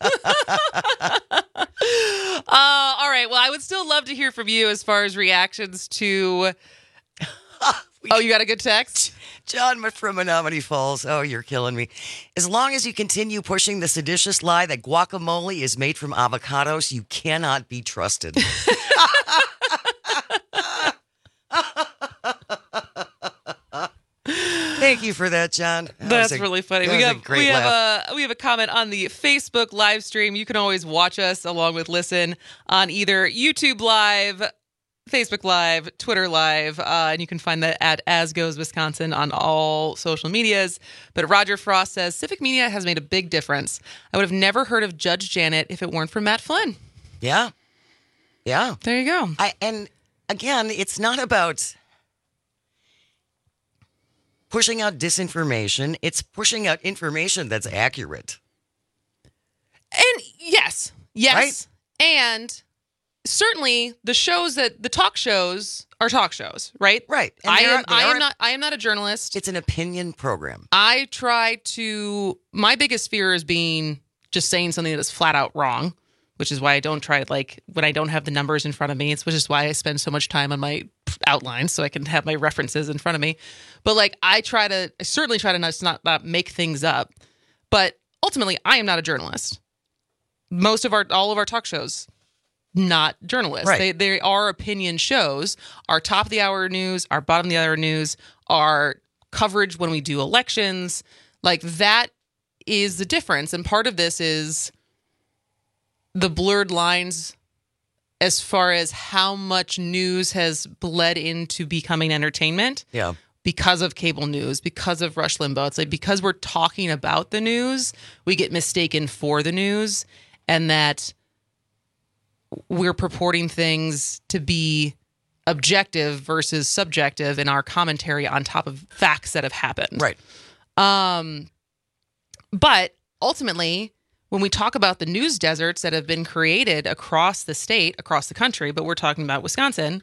All right. Well, I would still love to hear from you as far as reactions to. Oh, you got a good text? John from Menominee Falls. Oh, you're killing me. As long as you continue pushing the seditious lie that guacamole is made from avocados, you cannot be trusted. Thank you for that, John. That's really funny. We have a comment on the Facebook live stream. You can always watch us along with listen on either YouTube Live, Facebook Live, Twitter Live, and you can find that at As Goes Wisconsin on all social medias. But Roger Frost says, civic media has made a big difference. I would have never heard of Judge Janet if it weren't for Matt Flynn. Yeah. Yeah. There you go. And again, it's not about pushing out disinformation. It's pushing out information that's accurate. And yes. Right? And certainly the talk shows are talk shows, right? Right. And I am not a journalist. It's an opinion program. I try to, my biggest fear is just saying something that is flat out wrong, which is why I don't try when I don't have the numbers in front of me. Which is why I spend so much time on my outlines so I can have my references in front of me. But I certainly try to not make things up. But ultimately, I am not a journalist. All of our talk shows, not journalists. Right. They are opinion shows. Our top of the hour news, our bottom of the hour news, our coverage when we do elections, that is the difference. And part of this is the blurred lines as far as how much news has bled into becoming entertainment. Yeah. Because of cable news, because of Rush Limbaugh. It's because we're talking about the news, we get mistaken for the news, and that we're purporting things to be objective versus subjective in our commentary on top of facts that have happened. Right. But ultimately, when we talk about the news deserts that have been created across the state, across the country, but we're talking about Wisconsin,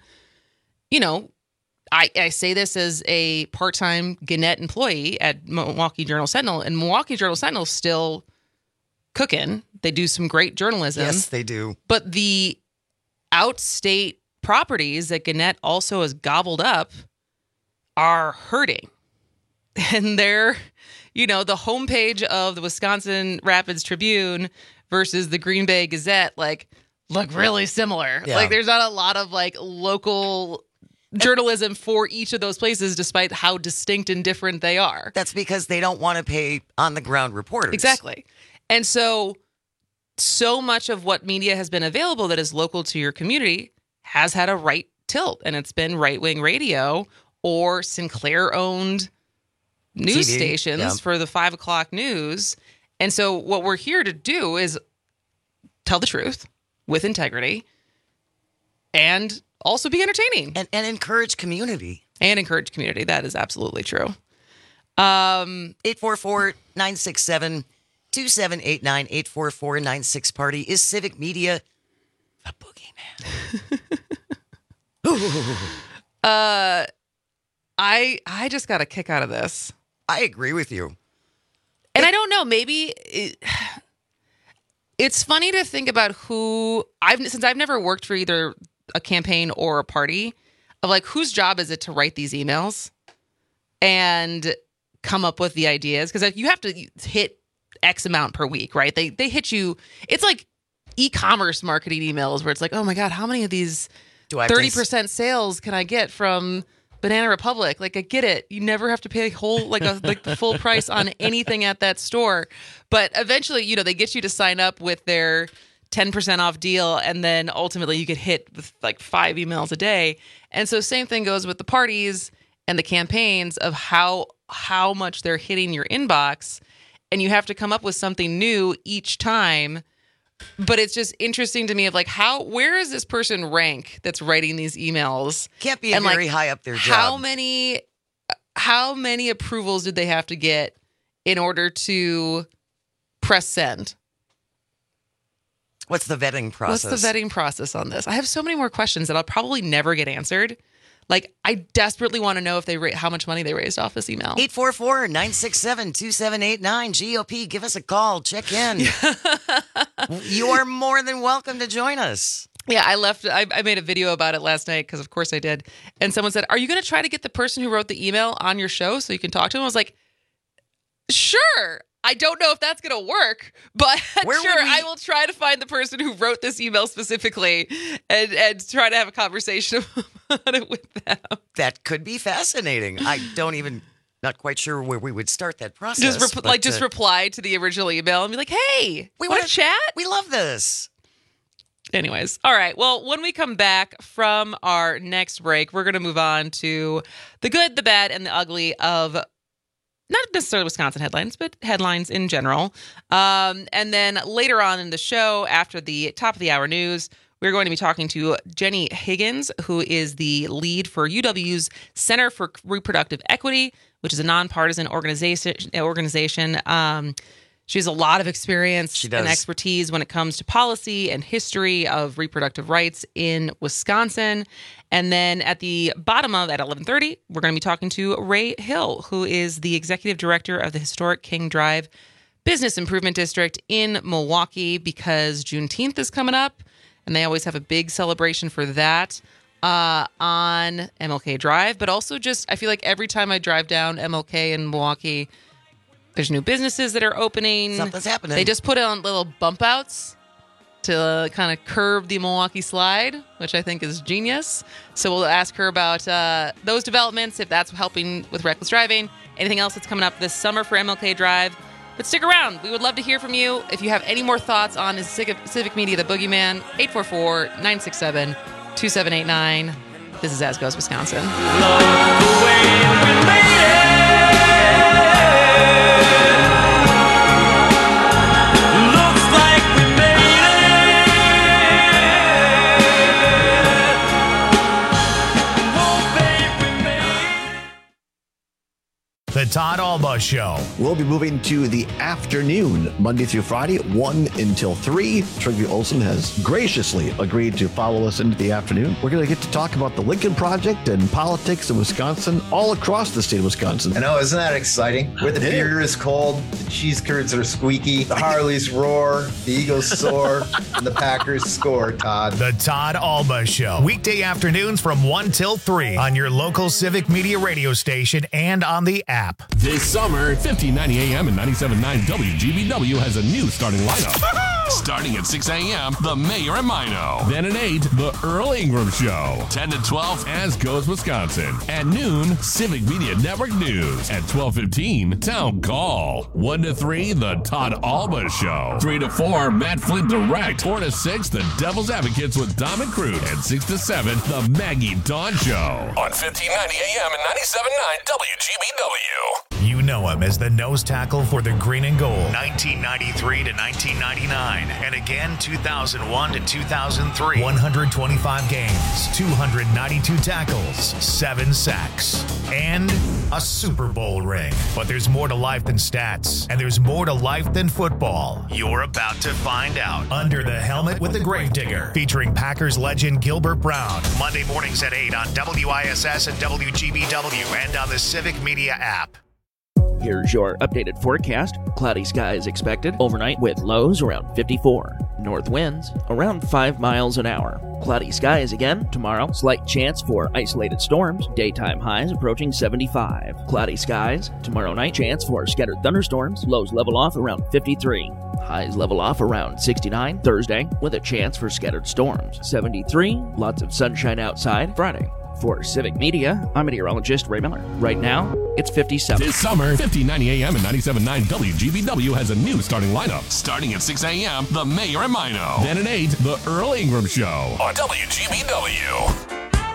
I say this as a part-time Gannett employee at Milwaukee Journal-Sentinel, and Milwaukee Journal-Sentinel is still cooking. They do some great journalism. Yes, they do. But the outstate properties that Gannett also has gobbled up are hurting. And they're, the homepage of the Wisconsin Rapids Tribune versus the Green Bay Gazette, look really similar. Yeah. There's not a lot of local journalism for each of those places, despite how distinct and different they are. That's because they don't want to pay on-the-ground reporters. Exactly. And so much of what media has been available that is local to your community has had a right tilt, and it's been right-wing radio or Sinclair-owned news TV, stations for the 5 o'clock news. And so what we're here to do is tell the truth with integrity and also be entertaining. And encourage community. That is absolutely true. 844-967-9929. 844-967-2789-844-96 Party. Is Civic Media the boogeyman? I just got a kick out of this. I agree with you. And I don't know, maybe it's funny to think about since I've never worked for either a campaign or a party, of like whose job is it to write these emails and come up with the ideas? Because you have to hit X amount per week, right? They hit you. It's like e-commerce marketing emails where it's like, oh my God, how many of these 30% sales can I get from Banana Republic? Like, I get it. You never have to pay the full price on anything at that store. But eventually, they get you to sign up with their 10% off deal, and then ultimately you get hit with like 5 emails a day. And so same thing goes with the parties and the campaigns of how much they're hitting your inbox, and you have to come up with something new each time. But it's just interesting to me of like where is this person rank that's writing these emails? Can't be very high up their job. How many approvals did they have to get in order to press send? What's the vetting process? What's the vetting process on this? I have so many more questions that I'll probably never get answered. Like, I desperately want to know if how much money they raised off this email. 844-967-2789. GOP, give us a call. Check in. You are more than welcome to join us. Yeah, I made a video about it last night because, of course, I did. And someone said, are you going to try to get the person who wrote the email on your show so you can talk to him? I was like, sure. I don't know if that's going to work, but I will try to find the person who wrote this email specifically and try to have a conversation about it with them. That could be fascinating. Not quite sure where we would start that process. Just reply to the original email and be like, hey, we want to chat? We love this. Anyways, all right. Well, when we come back from our next break, we're going to move on to the good, the bad, and the ugly of not necessarily Wisconsin headlines, but headlines in general. And then later on in the show, after the top of the hour news, we're going to be talking to Jenny Higgins, who is the lead for UW's Center for Reproductive Equity, which is a nonpartisan organization. She has a lot of experience and expertise when it comes to policy and history of reproductive rights in Wisconsin. And then at the bottom at 11:30, we're going to be talking to Ray Hill, who is the executive director of the historic King Drive Business Improvement District in Milwaukee, because Juneteenth is coming up, and they always have a big celebration for that on MLK Drive. But also I feel like every time I drive down MLK in Milwaukee, there's new businesses that are opening. Something's happening. They just put on little bump outs to kind of curb the Milwaukee slide, which I think is genius. So we'll ask her about those developments, if that's helping with reckless driving, anything else that's coming up this summer for MLK Drive. But stick around. We would love to hear from you. If you have any more thoughts on is Civic Media the Boogeyman, 844-967-2789. This is As Goes Wisconsin. The Todd Alba Show. We'll be moving to the afternoon, Monday through Friday, 1 until 3. Trygve Olsen has graciously agreed to follow us into the afternoon. We're going to get to talk about the Lincoln Project and politics in Wisconsin, all across the state of Wisconsin. I know, isn't that exciting? Where the beer is cold, the cheese curds are squeaky, the Harleys roar, the Eagles soar, and the Packers score, Todd. The Todd Alba Show. Weekday afternoons from 1 till 3 on your local Civic Media radio station and on the app. This summer, 1590 AM and 97.9 WGBW has a new starting lineup. Starting at 6 a.m., The Mayor and Mino. Then at 8, The Earl Ingram Show. 10 to 12, As Goes Wisconsin. At noon, Civic Media Network News. At 12:15, Town Call. 1 to 3, The Todd Alba Show. 3 to 4, Matt Flint Direct. 4 to 6, The Devil's Advocates with Dom and Cruz. And 6 to 7, The Maggie Dawn Show. On 1590 AM and 97.9 WGBW. You know him as the nose tackle for the Green and Gold, 1993 to 1999, and again 2001 to 2003. 125 games, 292 tackles, 7 sacks, and a Super Bowl ring. But there's more to life than stats, and there's more to life than football. You're about to find out. Under the Helmet with the Gravedigger, featuring Packers legend Gilbert Brown. Monday mornings at 8 on WISS and WGBW and on the Civic Media app. Here's your updated forecast. Cloudy skies expected overnight with lows around 54. North winds around 5 miles an hour. Cloudy skies again tomorrow. Slight chance for isolated storms. Daytime highs approaching 75. Cloudy skies tomorrow night. Chance for scattered thunderstorms. Lows level off around 53. Highs level off around 69 Thursday with a chance for scattered storms. 73. Lots of sunshine outside Friday. For Civic Media, I'm meteorologist Ray Miller. Right now, it's 57. This summer, 1590 AM and 97.9 WGBW has a new starting lineup. Starting at 6 a.m., The Mayor and Mino. Then at 8, The Earl Ingram Show on WGBW.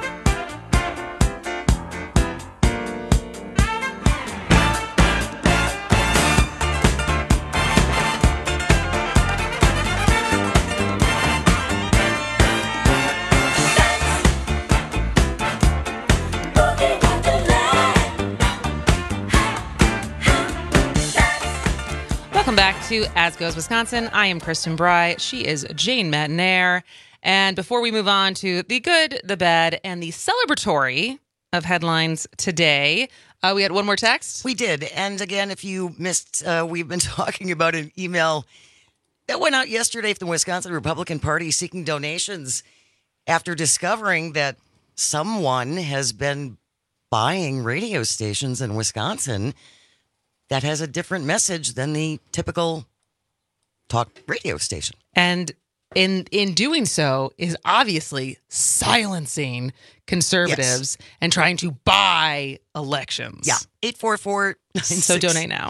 Welcome back to As Goes Wisconsin. I am Kristen Bry. She is Jane Matinaire. And before we move on to the good, the bad, and the celebratory of headlines today, we had one more text. We did. And again, if you missed, we've been talking about an email that went out yesterday from the Wisconsin Republican Party seeking donations after discovering that someone has been buying radio stations in Wisconsin that has a different message than the typical talk radio station. And in doing so is obviously silencing conservatives and trying to buy elections. Yeah. 844 So donate now.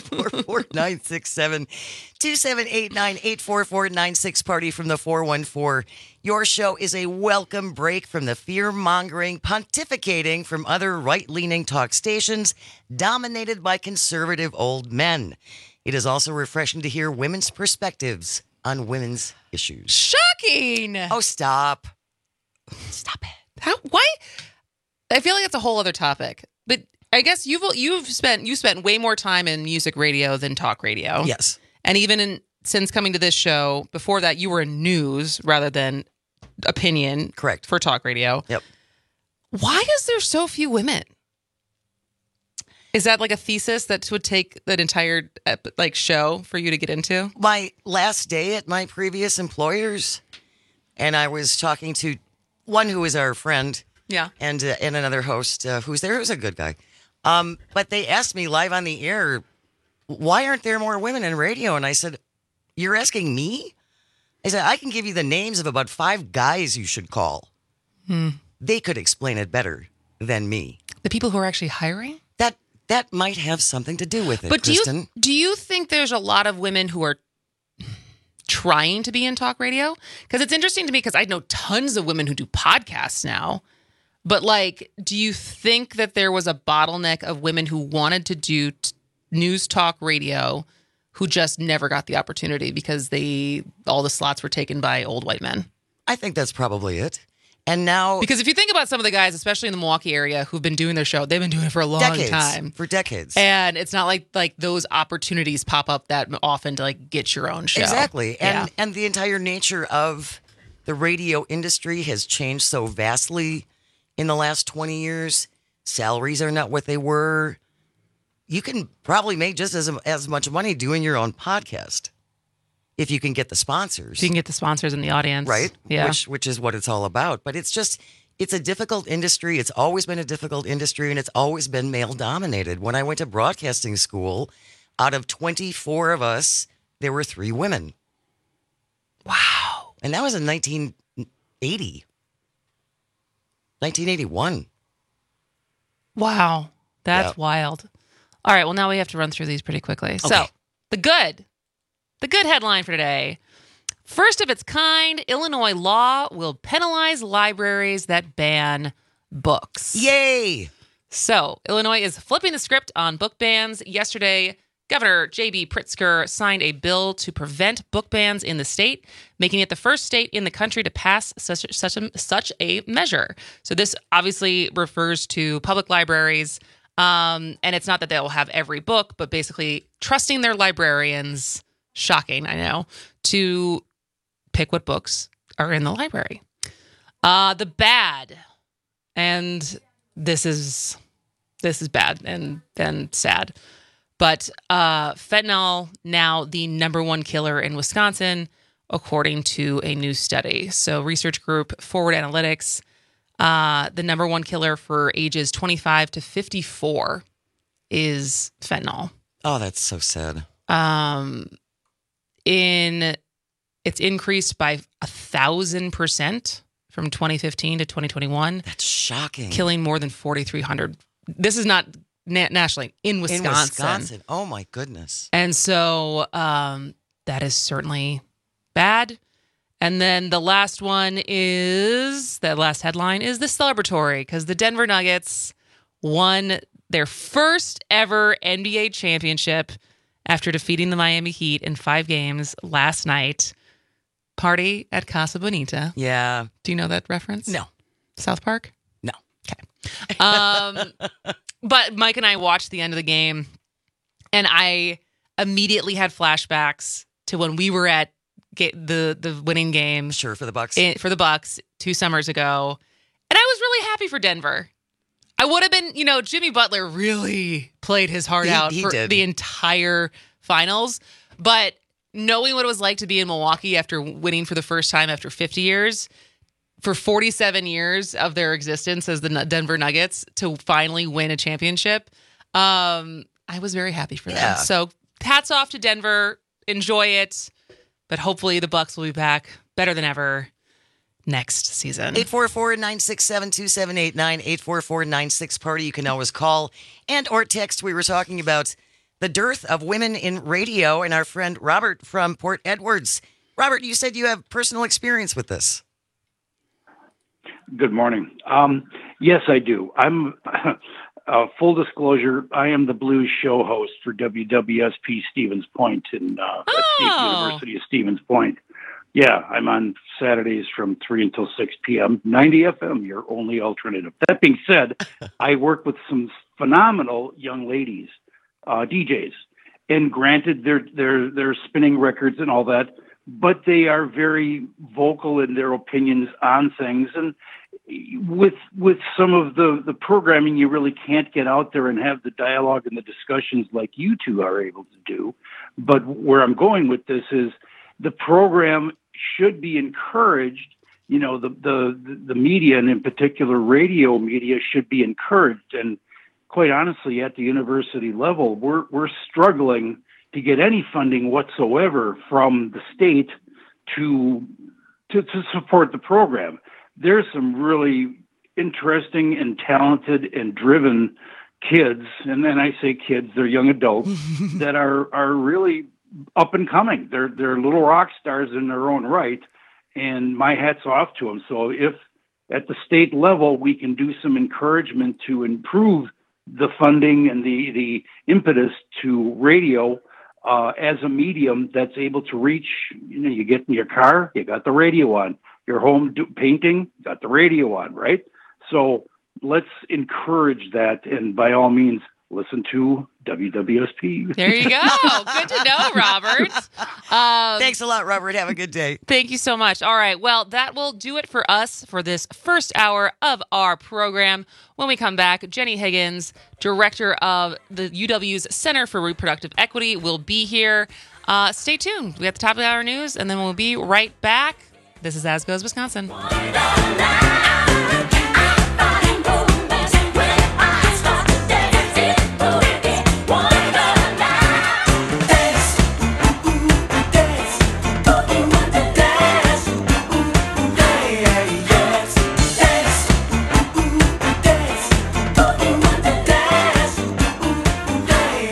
844-967-2789, 844-96-PARTY from the 414. Your show is a welcome break from the fear-mongering, pontificating from other right-leaning talk stations dominated by conservative old men. It is also refreshing to hear women's perspectives on women's issues. Shocking! Oh, stop. Stop it. Why? I feel like it's a whole other topic, but I guess you've spent way more time in music radio than talk radio. Yes. And even since coming to this show, before that you were in news rather than opinion. Correct. For talk radio. Yep. Why is there so few women? Is that like a thesis that would take that entire show for you to get into? My last day at my previous employers, and I was talking to one who is our friend. Yeah. And another host who's there, who's a good guy. But they asked me live on the air, why aren't there more women in radio? And I said, you're asking me? I said, I can give you the names of about 5 guys you should call. They could explain it better than me. The people who are actually hiring? That might have something to do with it, But Kristen. do you think there's a lot of women who are trying to be in talk radio? Because it's interesting to me because I know tons of women who do podcasts now. But do you think that there was a bottleneck of women who wanted to do news talk radio who just never got the opportunity because all the slots were taken by old white men? I think that's probably it. And now, because if you think about some of the guys, especially in the Milwaukee area, who've been doing their show, they've been doing it for a long time. For decades. And it's not like those opportunities pop up that often to get your own show. Exactly. And the entire nature of the radio industry has changed so vastly in the last 20 years. Salaries are not what they were. You can probably make just as much money doing your own podcast. If you can get the sponsors. You can get the sponsors in the audience. Right? Yeah. Which is what it's all about. But it's a difficult industry. It's always been a difficult industry, and it's always been male-dominated. When I went to broadcasting school, out of 24 of us, there were 3 women. Wow. And that was in 1980. 1981. Wow. That's wild. All right, well, now we have to run through these pretty quickly. Okay. So, the good headline for today. First of its kind, Illinois law will penalize libraries that ban books. Yay! So, Illinois is flipping the script on book bans. Yesterday, Governor J.B. Pritzker signed a bill to prevent book bans in the state, making it the first state in the country to pass such a measure. So this obviously refers to public libraries, and it's not that they'll have every book, but basically trusting their librarians, shocking, I know, to pick what books are in the library. The bad, and this is bad and sad. But fentanyl, now the number one killer in Wisconsin, according to a new study. So research group Forward Analytics, the number one killer for ages 25 to 54 is fentanyl. Oh, that's so sad. It's increased by 1,000% from 2015 to 2021. That's shocking. Killing more than 4,300. This is not nationally, in Wisconsin. In Wisconsin. Oh, my goodness. And so that is certainly bad. And then the last headline is the celebratory, because the Denver Nuggets won their first ever NBA championship after defeating the Miami Heat in 5 games last night. Party at Casa Bonita. Yeah. Do you know that reference? No. South Park? No. Okay. But Mike and I watched the end of the game, and I immediately had flashbacks to when we were at the winning game. Sure, for the Bucks. For the Bucks 2 summers ago. And I was really happy for Denver. I would have been, Jimmy Butler really played his heart out for the entire finals. But knowing what it was like to be in Milwaukee after winning for the first time after 50 years, for 47 years of their existence as the Denver Nuggets, to finally win a championship, I was very happy for them. So hats off to Denver. Enjoy it. But hopefully the Bucks will be back better than ever next season. 844-967-2789, 844-96-PARTY. You can always call and or text. We were talking about the dearth of women in radio, and our friend Robert from Port Edwards. Robert, you said you have personal experience with this. Good morning. Yes, I do. I'm full disclosure. I am the blues show host for WWSP Stevens Point at State University of Stevens Point. Yeah, I'm on Saturdays from 3 until 6 p.m. 90 FM, your only alternative. That being said, I work with some phenomenal young ladies, DJs, and granted, they're spinning records and all that, but they are very vocal in their opinions on things. And with some of the programming, you really can't get out there and have the dialogue and the discussions like you two are able to do. But where I'm going with this is the program should be encouraged. The media, and in particular radio media, should be encouraged. And quite honestly, at the university level, we're struggling to get any funding whatsoever from the state to support the program. There's some really interesting and talented and driven kids, and then I say kids, they're young adults that are really up and coming. They're little rock stars in their own right, and my hat's off to them. So if at the state level we can do some encouragement to improve the funding and the impetus to radio as a medium that's able to reach, you get in your car, you got the radio on. Your home painting, got the radio on, right? So let's encourage that, and by all means, listen to WWSP. There you go. Good to know, Robert. Thanks a lot, Robert. Have a good day. Thank you so much. All right. Well, that will do it for us for this first hour of our program. When we come back, Jenny Higgins, director of the UW's Center for Reproductive Equity, will be here. Stay tuned. We have the top of the hour news, and then we'll be right back. This is As Goes Wisconsin.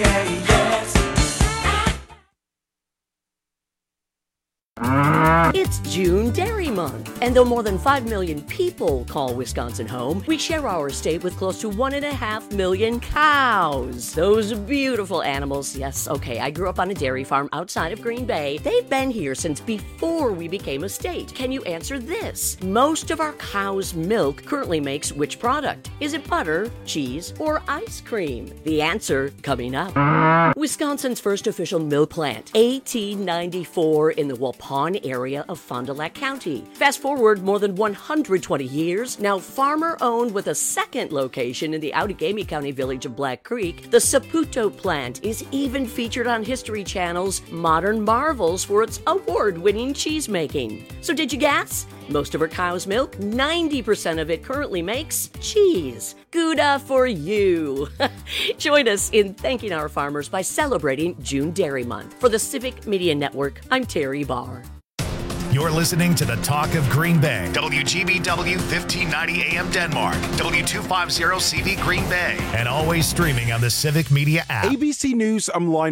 It's It's June Dairy Month, and though more than 5 million people call Wisconsin home, we share our state with close to 1.5 million cows. Those beautiful animals. Yes, okay, I grew up on a dairy farm outside of Green Bay. They've been here since before we became a state. Can you answer this? Most of our cow's milk currently makes which product? Is it butter, cheese, or ice cream? The answer coming up. Wisconsin's first official milk plant, 1894, in the Waupun area of Fond du Lac County. Fast forward more than 120 years, now farmer-owned with a second location in the Outagamie County village of Black Creek, the Saputo plant is even featured on History Channel's Modern Marvels for its award-winning cheese making. So did you guess? Most of our cow's milk, 90% of it currently makes cheese. Gouda for you. Join us in thanking our farmers by celebrating June Dairy Month. For the Civic Media Network, I'm Terry Barr. You're listening to the Talk of Green Bay, WGBW 1590 AM Denmark, W250 CV Green Bay, and always streaming on the Civic Media app. ABC News, I'm Lionel